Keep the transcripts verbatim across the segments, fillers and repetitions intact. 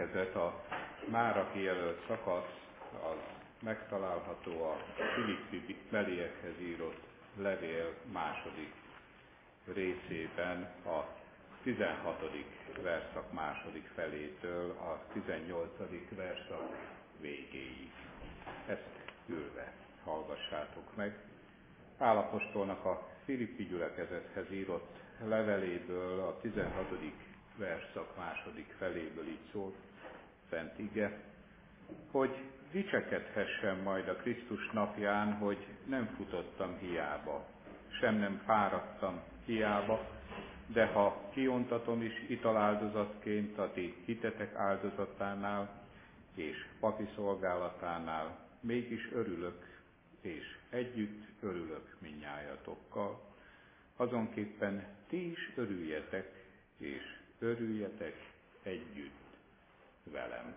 gyülekezet, a mára kijelölt szakasz, az megtalálható a Filippi beliekhez írott levél második részében, a tizenhatodik verszak második felétől a tizennyolcadik verszak végéig. Ezt ülve hallgassátok meg. Pál apostolnak a Filippi gyülekezethez írott leveléből a tizenhatodik verszak második feléből így szól szent ige, hogy dicsekedhessem majd a Krisztus napján, hogy nem futottam hiába, sem nem fáradtam hiába, de ha kiontatom is italáldozatként a ti hitetek áldozatánál és papi szolgálatánál, mégis örülök, és együtt örülök mindnyájatokkal. Azonképpen ti is örüljetek, és örüljetek együtt velem.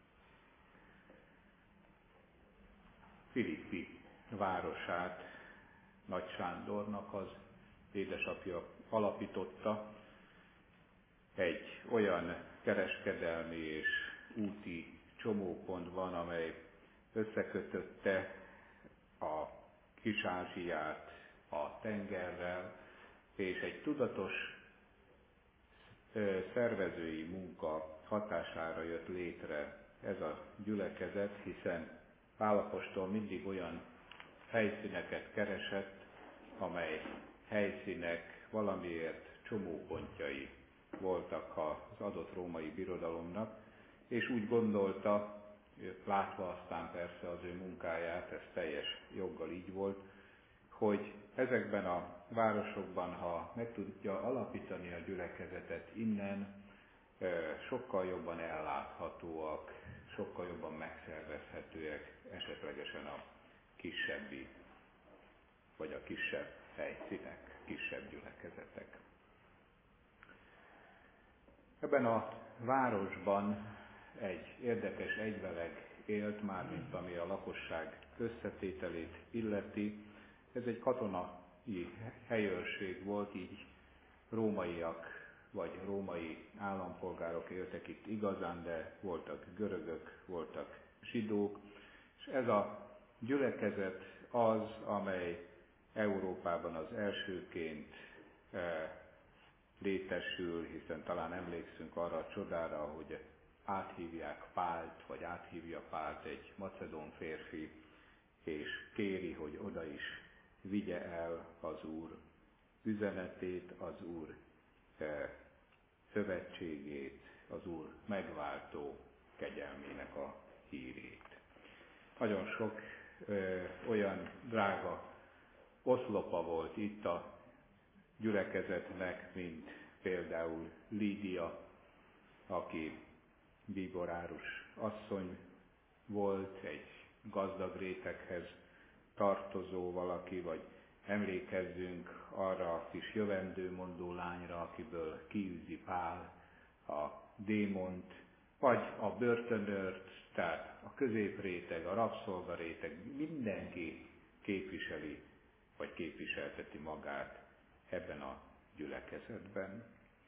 Filippi városát Nagy Sándornak az édesapja alapította. Egy olyan kereskedelmi és úti csomópont van, amely összekötötte a Kis-Ázsiát a tengerrel, és egy tudatos szervezői munka hatására jött létre ez a gyülekezet, hiszen Pál apostol mindig olyan helyszíneket keresett, amely helyszínek valamiért csomópontjai voltak az adott római birodalomnak, és úgy gondolta, látva aztán persze az ő munkáját, ez teljes joggal így volt, hogy ezekben a városokban, ha meg tudja alapítani a gyülekezetet innen, sokkal jobban elláthatóak, sokkal jobban megszervezhetőek esetlegesen a kisebbi, vagy a kisebb helyszínek, kisebb gyülekezetek. Ebben a városban egy érdekes egyveleg élt már, mint ami a lakosság összetételét illeti. Ez egy katonai helyőrség volt, így rómaiak vagy római állampolgárok éltek itt igazán, de voltak görögök, voltak zsidók, és ez a gyülekezet az, amely Európában az elsőként létesül, hiszen talán emlékszünk arra a csodára, hogy áthívják Pált, vagy áthívja Pált egy macedón férfi, és kéri, hogy oda is vigye el az Úr üzenetét, az Úr szövetségét, az Úr megváltó kegyelmének a hírét. Nagyon sok ö, olyan drága oszlopa volt itt a gyülekezetnek, mint például Lídia, aki bíborárus asszony volt, egy gazdag réteghez tartozó valaki, vagy emlékezzünk arra a kis jövendőmondó lányra, akiből kiűzi Pál a démont, vagy a börtönőrt, tehát a középréteg, a rabszolgaréteg, mindenki képviseli, vagy képviselteti magát ebben a gyülekezetben.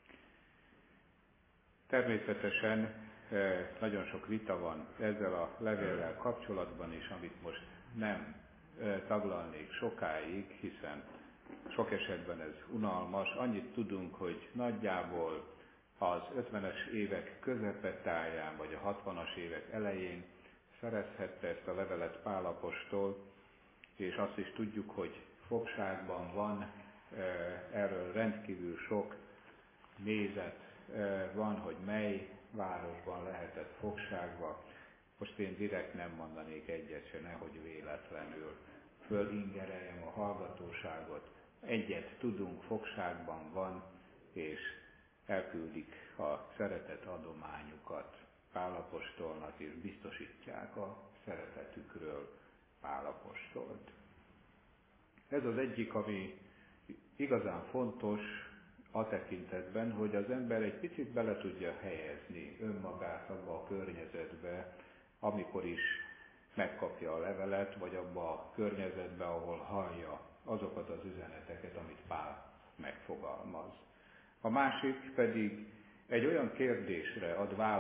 Természetesen nagyon sok vita van ezzel a levéllel kapcsolatban is, amit most nem taglalnék sokáig, hiszen sok esetben ez unalmas. Annyit tudunk, hogy nagyjából az ötvenes évek közepetáján, vagy a hatvanas évek elején szerezhette ezt a levelet Pál apostol, és azt is tudjuk, hogy fogságban van, erről rendkívül sok nézet van, hogy mely városban lehetett fogságba. Most én direkt nem mondanék egyet se, nehogy véletlenül fölingereljem a hallgatóságot. Egyet tudunk, fogságban van, és elküldik a szeretet adományukat Pál apostolnak, és biztosítják a szeretetükről Pál apostolt. Ez az egyik, ami igazán fontos a tekintetben, hogy az ember egy picit bele tudja helyezni önmagát abba a környezetbe, amikor is megkapja a levelet, vagy abba a környezetbe, ahol hallja azokat az üzeneteket, amit Pál megfogalmaz. A másik pedig egy olyan kérdésre ad választ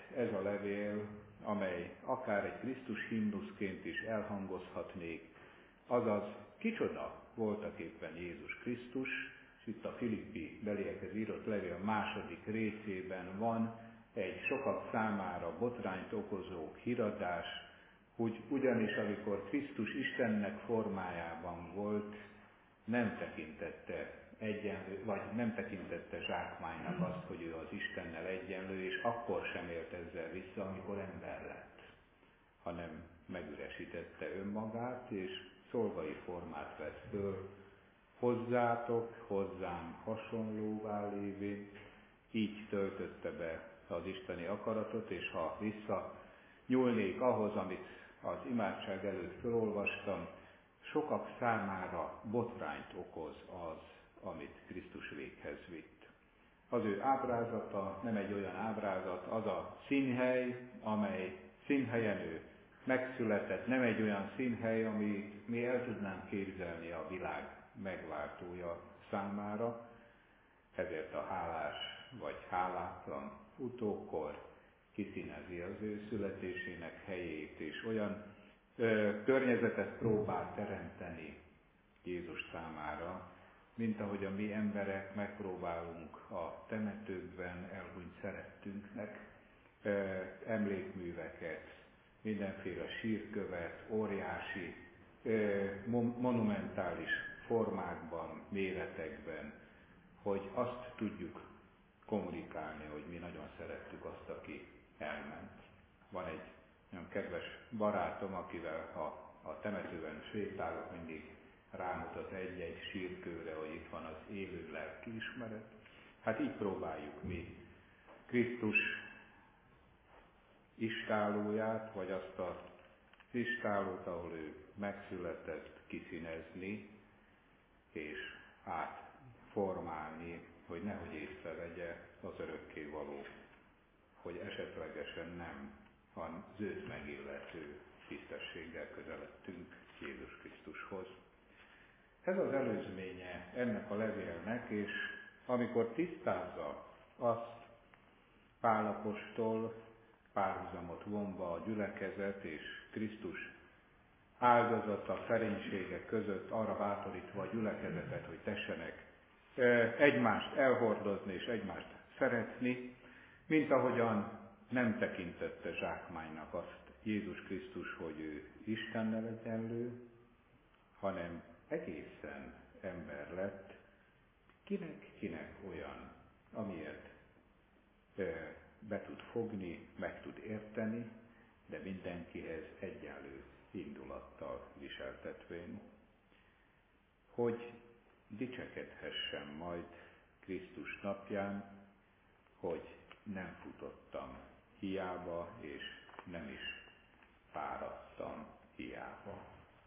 ez a levél, amely akár egy Krisztus himnuszként is elhangozhatnék, azaz kicsoda voltak éppen Jézus Krisztus, és itt a Filippi beliekhez írott levél második részében van egy sokak számára botrányt okozó híradás, hogy ugyanis amikor Krisztus Istennek formájában volt, nem tekintette egyenlő, vagy nem tekintette zsákmánynak azt, hogy ő az Istennel egyenlő, és akkor sem élt ezzel vissza, amikor ember lett, hanem megüresítette önmagát, és szolgai formát vett föl, hozzátok, hozzám hasonlóvá lévén, így töltötte be az isteni akaratot, és ha vissza nyúlnék ahhoz, amit az imádság előtt felolvastam, sokak számára botrányt okoz az, amit Krisztus véghez vitt. Az ő ábrázata nem egy olyan ábrázat, az a színhely, amely színhelyen ő megszületett, nem egy olyan színhely, amit mi el tudnánk képzelni a világ megváltója számára, ezért a hálás vagy hálátlan utókor kiszínezi az ő születésének helyét, és olyan ö, környezetet próbál teremteni Jézus számára, mint ahogy a mi emberek megpróbálunk a temetőkben elhunyt szerettünknek ö, emlékműveket, mindenféle sírkövet, óriási, ö, monumentális formákban, méretekben, hogy azt tudjuk kommunikálni, hogy mi nagyon szerettük azt, aki elment. Van egy nagyon kedves barátom, akivel ha a temetőben sétálok, mindig rámutat egy-egy sírkőre, hogy itt van az élő lelkiismeret. Hát így próbáljuk mi Krisztus istálóját, vagy azt a istálót, ahol ő megszületett, kiszínezni, és átformálni, hogy nehogy észrevegye az örökkévaló, hogy esetlegesen nem az őt megillető tisztességgel közeledtünk Jézus Krisztushoz. Ez az előzménye ennek a levélnek, és amikor tisztázza azt Pál apostol, párhuzamot vonva a gyülekezet és Krisztus áldozata, szerénysége között arra bátorítva a gyülekezetet, hogy tessenek egymást elhordozni és egymást szeretni, mint ahogyan nem tekintette zsákmánynak azt Jézus Krisztus, hogy ő Istennel egyenlő, hanem egészen ember lett, kinek-kinek olyan, amiért be tud fogni, meg tud érteni, de mindenkihez egyenlő indulattal viseltetvén, hogy dicsekedhessen majd Krisztus napján, hogy nem futottam hiába, és nem is fáradtam hiába.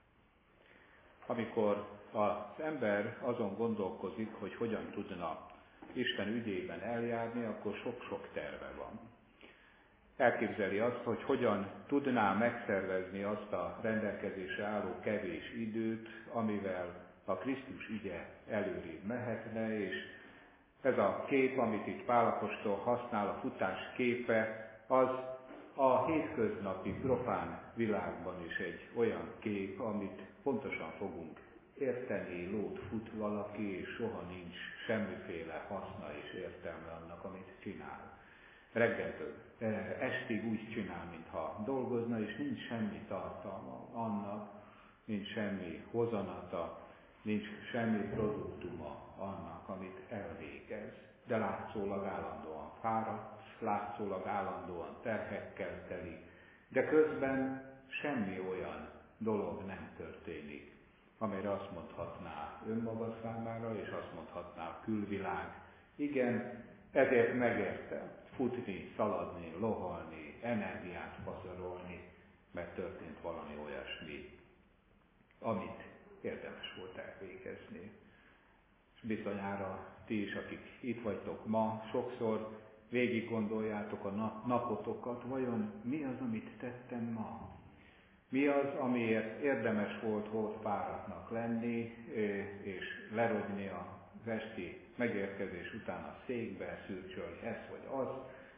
Amikor az ember azon gondolkozik, hogy hogyan tudna Isten ügyében eljárni, akkor sok-sok terve van. Elképzeli azt, hogy hogyan tudná megszervezni azt a rendelkezésre álló kevés időt, amivel a Krisztus ügye előrébb mehetne, és ez a kép, amit itt Pál apostol használ, a futás képe, az a hétköznapi profán világban is egy olyan kép, amit pontosan fogunk érteni, lót fut valaki, és soha nincs semmiféle haszna és értelme annak, amit csinál. Reggeltől estig úgy csinál, mintha dolgozna, és nincs semmi tartalma annak, nincs semmi hozanata, nincs semmi produktuma annak, amit elvégez. De látszólag állandóan fáradt, látszólag állandóan terhekkel telik, de közben semmi olyan dolog nem történik, amire azt mondhatná önmaga számára, és azt mondhatná a külvilág. Igen, ezért megérte futni, szaladni, lohalni, energiát pazarolni, mert történt valami olyasmi, amit érdemes volt elvégezni. És bizonyára ti is, akik itt vagytok ma, sokszor végig gondoljátok a napotokat, vajon mi az, amit tettem ma? Mi az, amiért érdemes volt volt fáradtnak lenni, és lerogni az esti megérkezés után a székbe, szürcsölni ezt vagy az,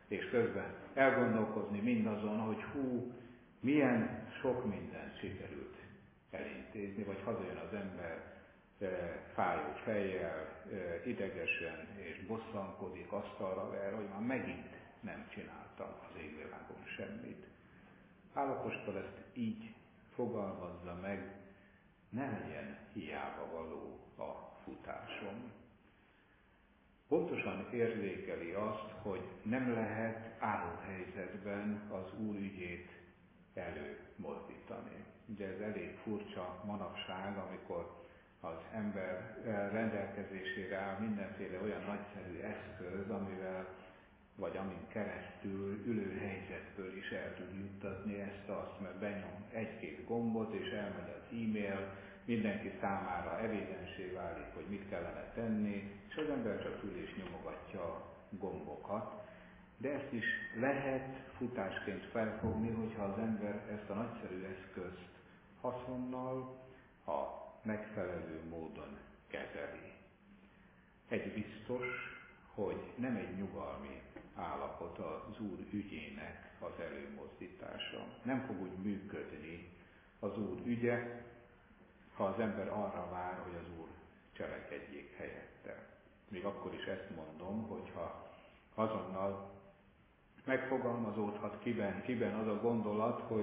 és közben elgondolkozni mindazon, hogy hú, milyen sok mindent sikerült elintézni, vagy hazajön az ember fájó fejjel, idegesen és bosszankodik, asztalra ver, hogy már megint nem csináltam az égvilágon semmit. Pál apostol ezt így fogalmazza meg, ne legyen hiába való a futásom. Pontosan érzékeli azt, hogy nem lehet állóhelyzetben az Úr ügyét előmozdítani. Ugye ez elég furcsa manapság, amikor az ember rendelkezésére áll mindenféle olyan nagyszerű eszköz, amivel vagy amin keresztül ülő helyzetből is el tud juttatni ezt-azt, mert benyom egy-két gombot, és elmegy az e-mail, mindenki számára evidensé válik, hogy mit kellene tenni, és az ember csak ül és nyomogatja a gombokat. De ezt is lehet futásként felfogni, hogyha az ember ezt a nagyszerű eszközt haszonnal, a megfelelő módon kezeli. Egy biztos, hogy nem egy nyugalmi állapot az Úr ügyének az előmozdítása. Nem fog úgy működni az Úr ügye, ha az ember arra vár, hogy az Úr cselekedjék helyette. Még akkor is ezt mondom, hogyha azonnal megfogalmazódhat kiben, kiben az a gondolat, hogy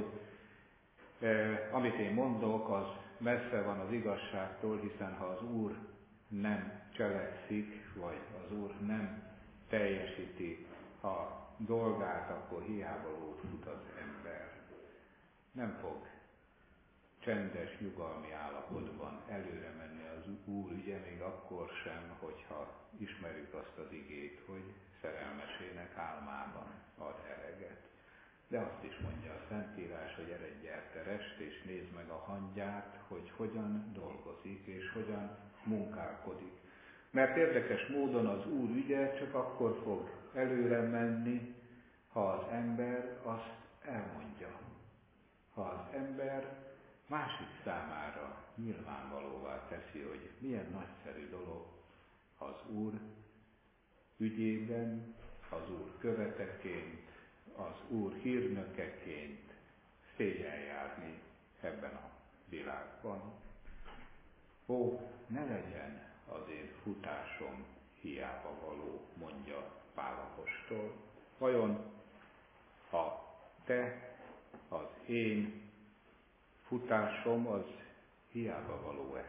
eh, amit én mondok, az messze van az igazságtól, hiszen ha az Úr nem cselekszik, vagy az Úr nem teljesíti a dolgát, akkor hiába lót fut az ember. Nem fog csendes, nyugalmi állapotban előre menni az Úr ügye, még akkor sem, hogyha ismerjük azt az igét, hogy szerelmesének álmában ad eleget. De azt is mondja a Szentírás, hogy eredj, gyerte rest, és nézd meg a hangyát, hogy hogyan dolgozik, és hogyan munkálkodik. Mert érdekes módon az Úr ügye csak akkor fog előre menni, ha az ember azt elmondja. Ha az ember másik számára nyilvánvalóvá teszi, hogy milyen nagyszerű dolog az Úr ügyében, az Úr követeként, az Úr hírnökeként szégyen járni ebben a világban. Ó, ne legyen az én futásom hiába való, mondja Pál apostol. Vajon a te, az én futásom az hiába való-e?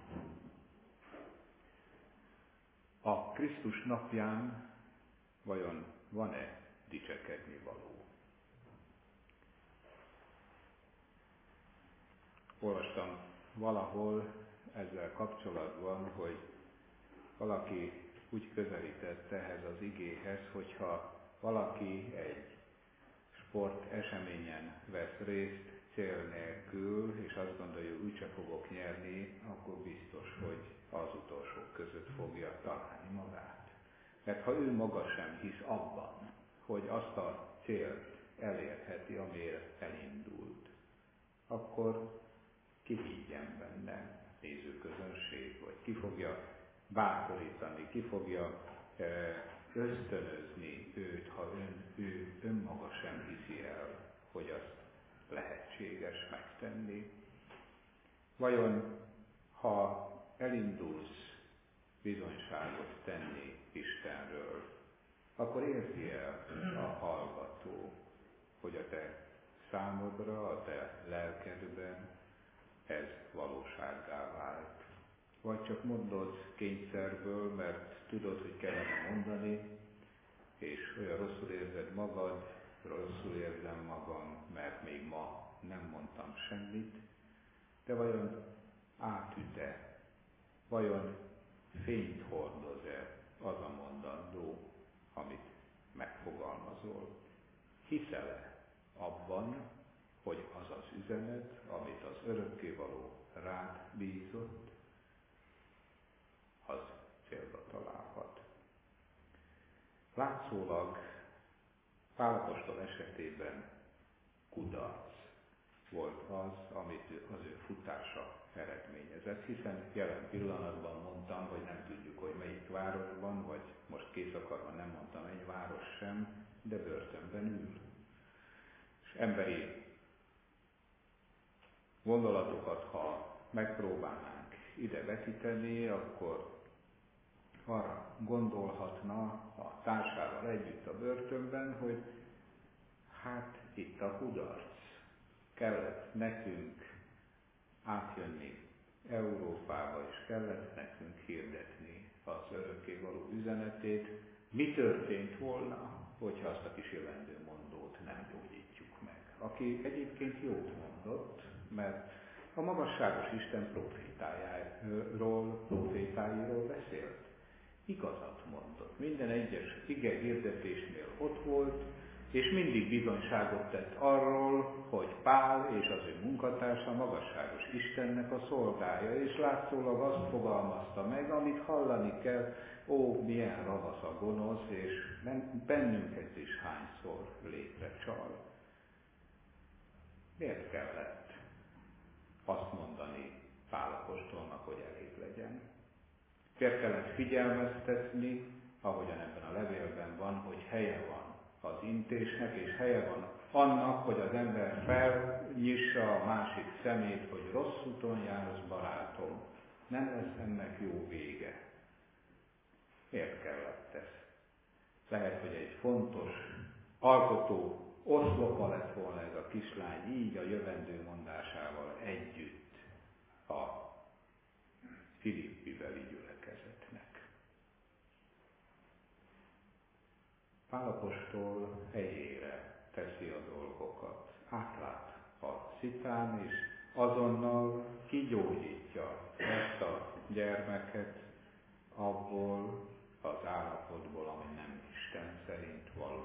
A Krisztus napján vajon van-e dicsekedni való? Olvastam valahol ezzel kapcsolatban, hogy valaki úgy közelített ehhez az igéhez, hogyha valaki egy sport eseményen vesz részt cél nélkül, és azt gondolja, hogy úgyse fogok nyerni, akkor biztos, hogy az utolsók között fogja találni magát. Mert ha ő maga sem hisz abban, hogy azt a célt elérheti, amire elindult, akkor ki higgyen benne, nézőközönség, vagy ki fogja bátorítani, ki fogja ösztönözni őt, ha ön, ő önmaga sem hiszi el, hogy azt lehetséges megtenni. Vajon, ha elindulsz bizonyságot tenni Istenről, akkor érzi el a hallgató, hogy a te számodra, a te lelkedben ez valósággá vált. Vagy csak mondod kényszerből, mert tudod, hogy kellene mondani, és olyan rosszul érzed magad, rosszul érzem magam, mert még ma nem mondtam semmit, de vajon átüt-e, vajon fényt hordoz-e az a mondandó, amit megfogalmazol? Hiszel-e abban, hogy az az üzenet, amit az örökkévaló rád bízott, az célba találhat? Látszólag Pál apostol esetében kudarc volt az, amit az ő futása eredményezett, hiszen jelen pillanatban mondtam, hogy nem tudjuk, hogy melyik városban, vagy most kész akarva nem mondtam egy város sem, de börtönben ül. És emberi gondolatokat, ha megpróbálnánk ide vetíteni, akkor arra gondolhatna a társával együtt a börtönben, hogy hát itt a kudarc. Kellett nekünk átjönni Európába, és kellett nekünk hirdetni az örökkévaló üzenetét. Mi történt volna, hogyha azt a kis jövendőmondót nem gyógyítjuk meg? Aki egyébként jót mondott, mert a magasságos Isten profétájáról, profétáiról beszélt. Igazat mondott. Minden egyes ige hirdetésnél ott volt, és mindig bizonyságot tett arról, hogy Pál és az ő munkatársa magasságos Istennek a szolgája, és látszólag azt fogalmazta meg, amit hallani kell, ó, milyen ravasz a gonosz, és bennünket is hányszor létre csal. Miért kellett azt mondani Pál apostolnak, hogy elég legyen? Miért kellett figyelmeztetni, ahogyan ebben a levélben van, hogy helye van az intésnek, és helye van annak, hogy az ember felnyissa a másik szemét, hogy rossz úton jársz, barátom, nem lesz ennek jó vége. Miért kellett ez? Lehet, hogy egy fontos alkotó oszlopa lett volna ez a kislány, így a jövendő mondásával együtt a Filippibeli gyülekezetnek. Pál apostol helyére teszi a dolgokat, átlát a szitán, és azonnal kigyógyítja ezt a gyermeket abból az állapotból, ami nem Isten szerint való.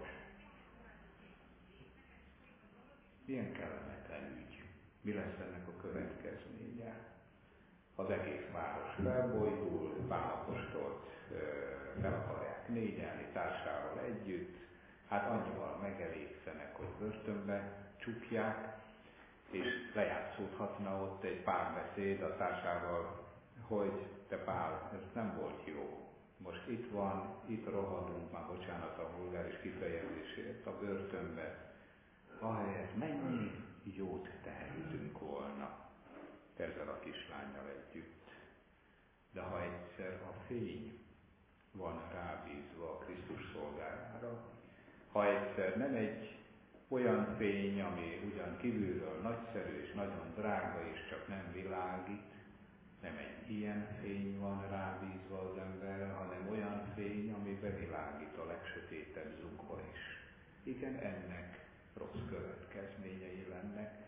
Milyen kellemetlen ügy. Mi lesz ennek a következménye? Az egész város felbojdul, Pál apostolt fel akarják négyelni társával együtt, hát annyival megelégszenek, hogy börtönbe csukják, és lejátszódhatna ott egy párbeszéd a társával, hogy te Pál, ez nem volt jó. Most itt van, itt rohadunk, már bocsánat a vulgáris kifejezésért, a börtönbe. Ahelyett mennyi jót tehetünk volna ezzel a kislánnyal együtt. De ha egyszer a fény van rábízva a Krisztus szolgálára, ha egyszer nem egy olyan fény, ami ugyan kívülről nagyszerű és nagyon drága, és csak nem világít, nem egy ilyen fény van rábízva az emberre, hanem olyan fény, ami bevilágít a legsötétebb zugba is. Igen, ennek rossz következményei lennek.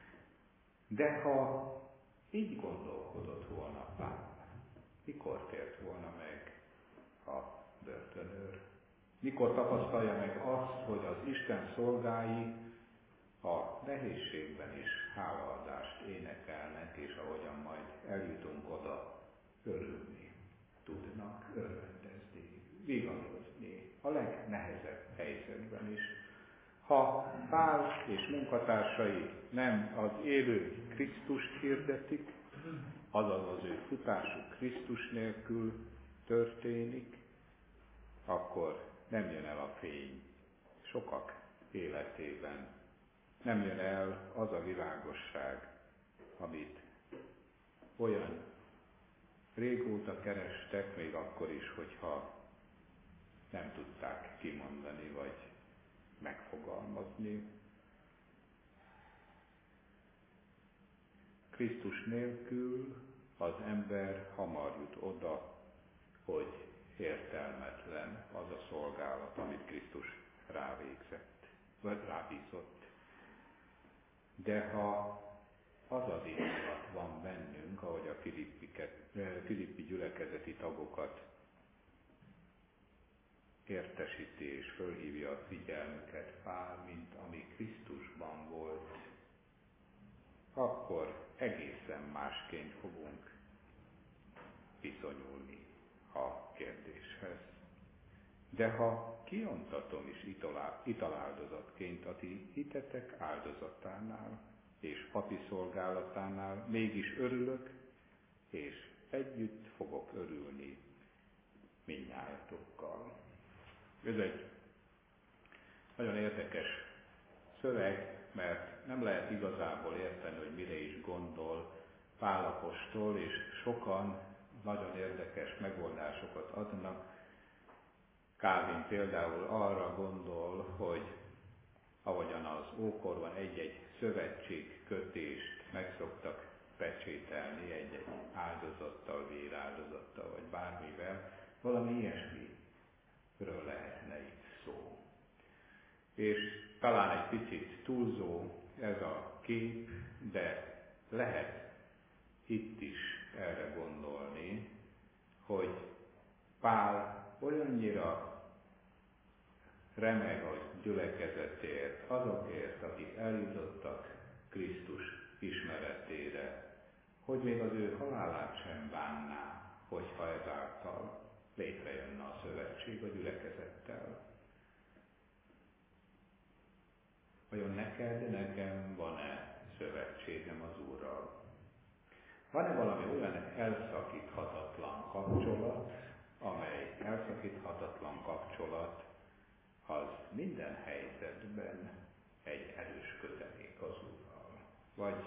De ha így gondolkodott volna Pál, mikor tért volna meg a börtönőr? Mikor tapasztalja meg azt, hogy az Isten szolgái a nehézségben is hálaadást énekelnek, és ahogyan majd eljutunk oda, örülni tudnak, örvendezni, vigadozni a legnehezebb helyzetben is. Ha Pál és munkatársai nem az élő Krisztust hirdetik, azaz az ő futásuk Krisztus nélkül történik, akkor nem jön el a fény sokak életében. Nem jön el az a világosság, amit olyan régóta kerestek, még akkor is, hogyha nem tudták kimondani, vagy megfogalmazni. Krisztus nélkül az ember hamar jut oda, hogy értelmetlen az a szolgálat, amit Krisztus rávégzett, vagy rábízott. De ha az az indulat van bennünk, ahogy a filippi gyülekezeti tagokat értesíti és fölhívja a figyelmüket Pál, mint ami Krisztusban volt, akkor egészen másként fogunk viszonyulni a kérdéshez. De ha kiontatom is italáldozatként a ti hitetek áldozatánál és papi szolgálatánál, mégis örülök, és együtt fogok örülni mindnyájatokkal. Ez egy Nagyon érdekes szöveg, mert nem lehet igazából érteni, hogy mire is gondol Pál apostol, és sokan nagyon érdekes megoldásokat adnak. Calvin például arra gondol, hogy ahogyan az ókorban egy-egy szövetségkötést meg szoktak pecsételni egy-egy áldozattal, véráldozattal, vagy bármivel, valami ilyesmiről lehetne itt szó. És talán egy picit túlzó ez a kép, de lehet itt is erre gondolni, hogy Pál olyannyira remeg a gyülekezetért, azokért, akik eljutottak Krisztus ismeretére, hogy még az ő halálát sem bánná, hogyha ezáltal létrejönne a szövetség a gyülekezettel. Vajon neked, nekem van-e szövetségem az Úrral? Van-e valami olyan elszakíthatatlan kapcsolat, amely elszakíthatatlan kapcsolat, az minden helyzetben egy erős kötelék az Úrral? Vagy,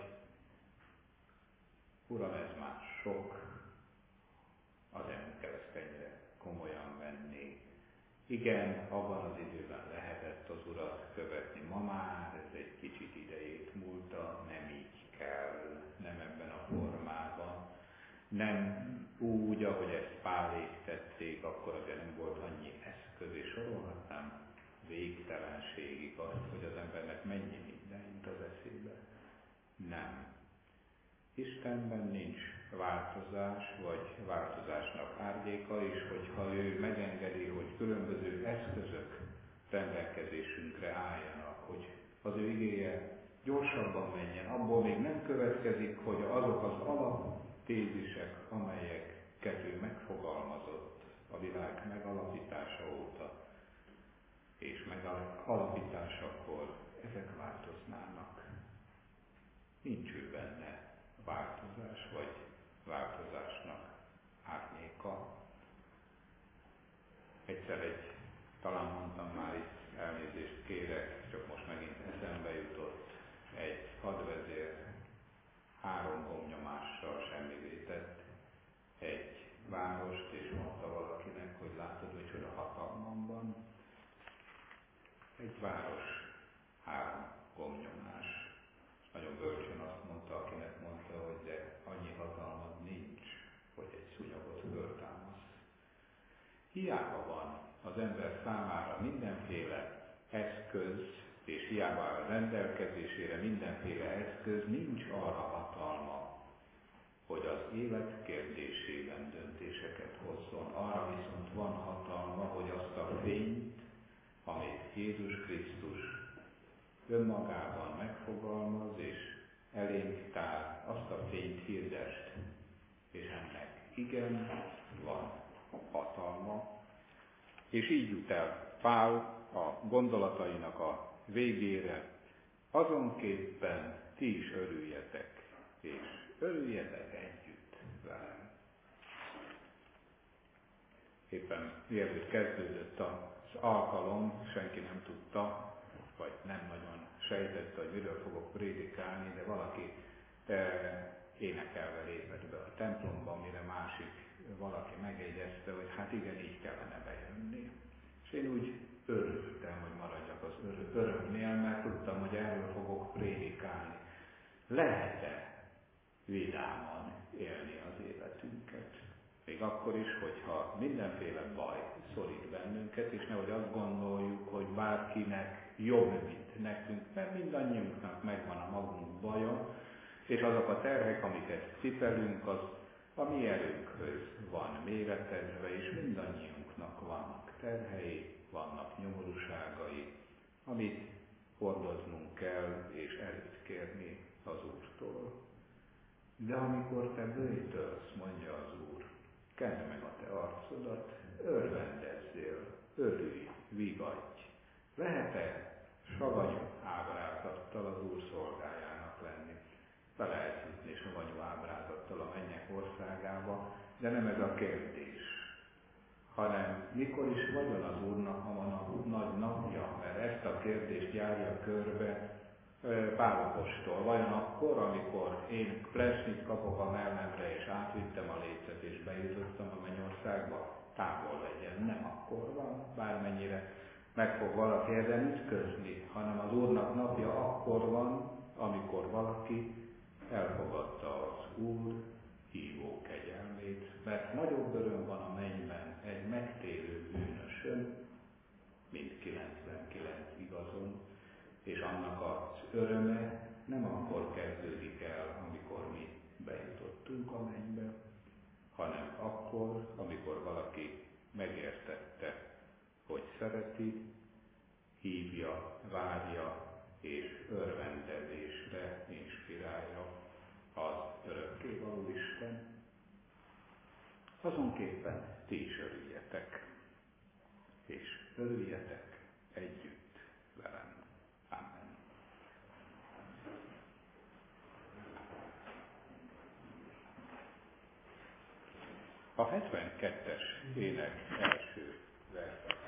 Uram, ez már sok, azért nem kell ezt ennyire komolyan venni. Igen, abban az időben lehetett az Urat követni, ma már ez egy kicsit idejét múlta, nem így kell, nem ebben a formában, nem úgy, ahogy ezt Pálék tették, akkor azért nem volt annyi eszköz, és sorolhatnám végtelenségig azt, hogy az embernek mennyi minden jut az eszébe. Nem. Istenben nincs változás, vagy változásnak árnyéka is, hogyha ő megengedi, hogy különböző eszközök rendelkezésünkre álljanak, hogy az ő igéje gyorsabban menjen. Abból még nem következik, hogy azok az alaptézisek, amelyeket ő megfogalmazott a világ megalapítása óta, és megalapításakor ezek változnának. Nincs ő benne változás, vagy változásnak árnyéka. Egyszer egy, talán mondtam már itt, elnézést kérek, csak most megint eszembe jutott, egy hadvezér három gomnyomással semmivé tett egy várost, és mondta valakinek, hogy látod, hogy csoda hatalmam van. Egy város, három gomnyomás. Nagyon bölcsen azt mondta, akinek mondta, hogy de annyi hatalmad nincs, hogy egy szúnyogot föltámasz. Hiába van az ember számára mindenféle eszköz, és hiába a rendelkezésére mindenféle eszköz, nincs arra hatalma, hogy az élet kérdésében döntéseket hozzon. Arra viszont van hatalma, hogy azt a fényt, amit Jézus Krisztus önmagában megfogalmaz, és elénk tár, azt a fényt hirdest, és ennek igen van hatalma. És így jut el Pál a gondolatainak a végére, azonképpen ti is örüljetek, és örüljetek együtt velem. Éppen mielőtt kezdődött az alkalom, senki nem tudta, vagy nem nagyon sejtette, hogy miről fogok prédikálni, de valaki e, énekelve lépett be a templomba, mire másik valaki megjegyezte, hogy hát igen, így kellene bejönni. És én úgy örültem, hogy maradjak az örömnél, mert tudtam, hogy erről fogok prédikálni. Lehet-e vidáman élni az életünket? Még akkor is, hogyha mindenféle baj szorít bennünket, és nehogy azt gondoljuk, hogy bárkinek jobb, mint nekünk, mert mindannyiunknak megvan a magunk baja, és azok a terhek, amiket cipelünk, az a mi erőnkhöz van méretezve, és mindannyiunknak vannak terhei, vannak nyomorúságai, amit hordoznunk kell, és erőt kérni az Úrtól. De amikor te böjtölsz, mondja az Úr, kend meg a te arcodat, örvendezzél, örülj, vigadj. Lehet-e savanyú ábrázattal az Úr szolgájának lenni? Be lehet jutni savanyú ábrázattal a mennyek országába, de nem ez a kérdés, hanem mikor is vagyon az Úrnak van a nagy napja, mert ezt a kérdést járja körbe Pál apostol. Vajon akkor, amikor én plesnit kapok a mellemre, és átvittem a lécet, és bejutottam a mennyországba, távol legyen, nem akkor van, bármennyire meg fog valaki ezen ütközni, hanem az Úrnak napja akkor van, amikor valaki elfogadta az Úr hívó kegyelmét, mert nagyobb öröm van a mennyben egy megtérő bűnösön, mint kilencvenkilenc igazon, és annak az öröme nem akkor kezdődik el, amikor mi bejutottunk a mennybe, hanem akkor, amikor valaki megértette, hogy szereti, hívja, várja és örvendezésre inspirálja az örökkévaló Isten. Azonképpen ti is örüljetek, és örüljetek együtt velem. Amen. A hetvenkettes ének első verse.